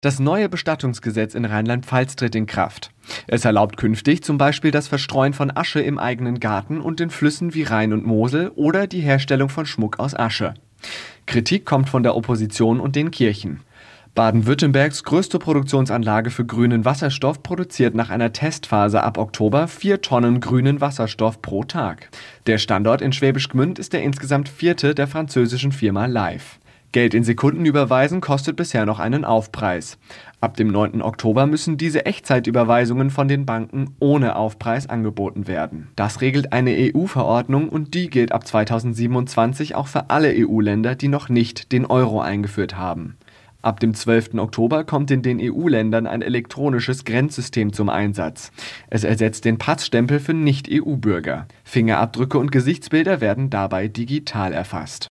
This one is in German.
Das neue Bestattungsgesetz in Rheinland-Pfalz tritt in Kraft. Es erlaubt künftig zum Beispiel das Verstreuen von Asche im eigenen Garten und in Flüssen wie Rhein und Mosel oder die Herstellung von Schmuck aus Asche. Kritik kommt von der Opposition und den Kirchen. Baden-Württembergs größte Produktionsanlage für grünen Wasserstoff produziert nach einer Testphase ab Oktober 4 Tonnen grünen Wasserstoff pro Tag. Der Standort in Schwäbisch Gmünd ist der insgesamt vierte der französischen Firma Live. Geld in Sekunden überweisen kostet bisher noch einen Aufpreis. Ab dem 9. Oktober müssen diese Echtzeitüberweisungen von den Banken ohne Aufpreis angeboten werden. Das regelt eine EU-Verordnung und die gilt ab 2027 auch für alle EU-Länder, die noch nicht den Euro eingeführt haben. Ab dem 12. Oktober kommt in den EU-Ländern ein elektronisches Grenzsystem zum Einsatz. Es ersetzt den Passstempel für Nicht-EU-Bürger. Fingerabdrücke und Gesichtsbilder werden dabei digital erfasst.